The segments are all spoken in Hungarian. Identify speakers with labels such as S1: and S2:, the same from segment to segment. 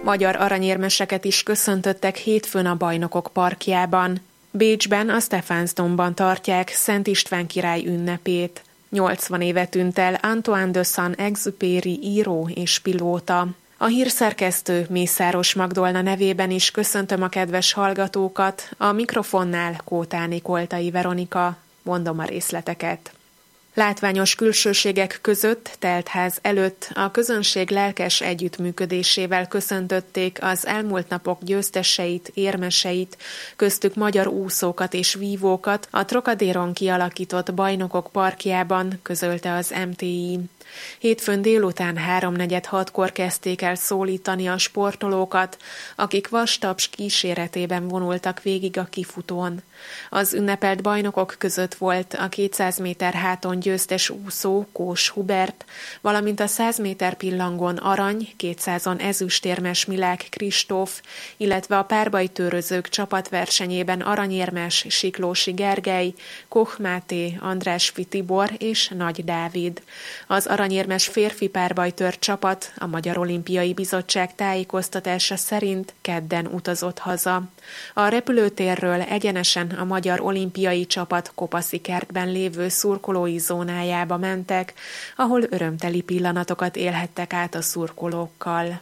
S1: Magyar aranyérmeseket is köszöntöttek hétfőn a Bajnokok Parkjában. Bécsben, a Stephansdomban tartják Szent István király ünnepét. 80 éve tűnt el Antoine de Saint-Exupéry író és pilóta. A hírszerkesztő Mészáros Magdolna nevében is köszöntöm a kedves hallgatókat, a mikrofonnál Kótáni Koltai Veronika. Mondom a részleteket. Látványos külsőségek között, teltház előtt a közönség lelkes együttműködésével köszöntötték az elmúlt napok győzteseit, érmeseit, köztük magyar úszókat és vívókat a Trocadéron kialakított Bajnokok Parkjában, közölte az MTI. Hétfőn délután 3:46-kor kezdték el szólítani a sportolókat, akik vastaps kíséretében vonultak végig a kifutón. Az ünnepelt bajnokok között volt a 200 méter háton győztes úszó Kós Hubert, valamint a 100 méter pillangon arany, 200-on ezüstérmes Milák Kristóf, illetve a párbajtőrözők csapatversenyében aranyérmes Siklósi Gergely, Koch Máté, Andrásfi Tibor és Nagy Dávid. Az aranyérmes férfi párbajtőr csapat a Magyar Olimpiai Bizottság tájékoztatása szerint kedden utazott haza. A repülőtérről egyenesen a Magyar Olimpiai Csapat Kopaszikertben lévő szurkolói zónájába mentek, ahol örömteli pillanatokat élhettek át a szurkolókkal.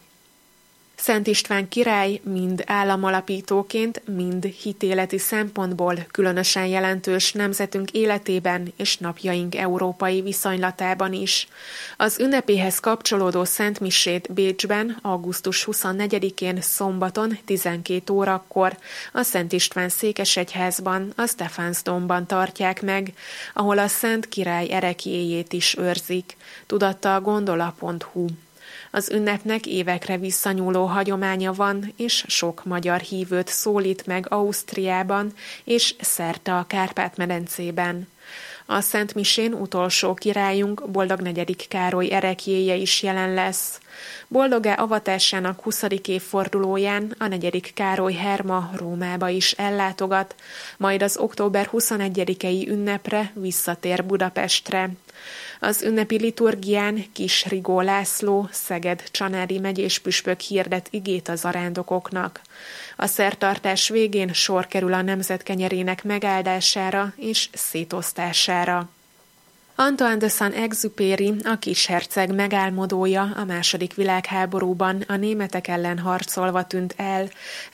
S1: Szent István király mind államalapítóként, mind hitéleti szempontból különösen jelentős nemzetünk életében és napjaink európai viszonylatában is. Az ünnepéhez kapcsolódó szentmisét Bécsben augusztus 24-én szombaton 12 órakor a Szent István székesegyházban, a Stephansdomban tartják meg, ahol a Szent Király ereklyéjét is őrzik, tudatta a gondola.hu. Az ünnepnek évekre visszanyúló hagyománya van, és sok magyar hívőt szólít meg Ausztriában és szerte a Kárpát-medencében. A Szent Misén utolsó királyunk, Boldog negyedik Károly ereklyéje is jelen lesz. Boldogá avatásának 20. évfordulóján a 4. Károly herma Rómába is ellátogat, majd az október 21-i ünnepre visszatér Budapestre. Az ünnepi liturgián Kis Rigó László, Szeged-Csanádi megyéspüspök hirdet igét az arándokoknak. A szertartás végén sor kerül a nemzet kenyerének megáldására és szétosztására. Antoine de Saint-Exupéry, a kisherceg megálmodója, a II. Világháborúban a németek ellen harcolva tűnt el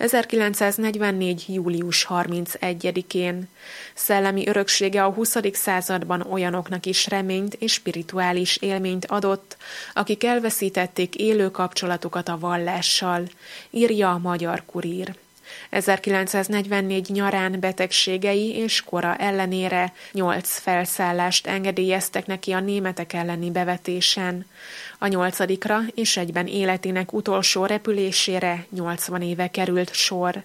S1: 1944. július 31-én. Szellemi öröksége a 20. században olyanoknak is reményt és spirituális élményt adott, akik elveszítették élő kapcsolatukat a vallással, írja a Magyar Kurír. 1944 nyarán betegségei és kora ellenére 8 felszállást engedélyeztek neki a németek elleni bevetésen. A 8. és egyben életének utolsó repülésére 80 éve került sor.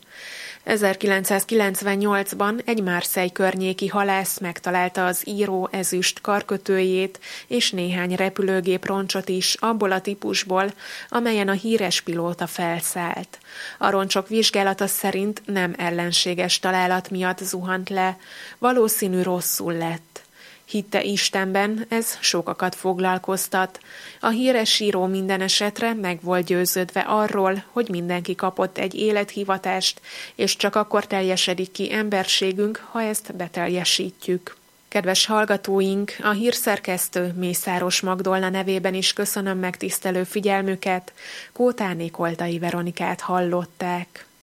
S1: 1998-ban egy Marseille környéki halász megtalálta az író ezüst karkötőjét és néhány repülőgép roncsot is abból a típusból, amelyen a híres pilóta felszállt. A roncsok vizsgálata szerint nem ellenséges találat miatt zuhant le, valószínű rosszul lett. Hitte Istenben, ez sokakat foglalkoztat. A híres író minden esetre meg volt győződve arról, hogy mindenki kapott egy élethivatást, és csak akkor teljesedik ki emberségünk, ha ezt beteljesítjük. Kedves hallgatóink, a hírszerkesztő Mészáros Magdolna nevében is köszönöm megtisztelő figyelmüket, Kótáni Koltai Veronikát hallották.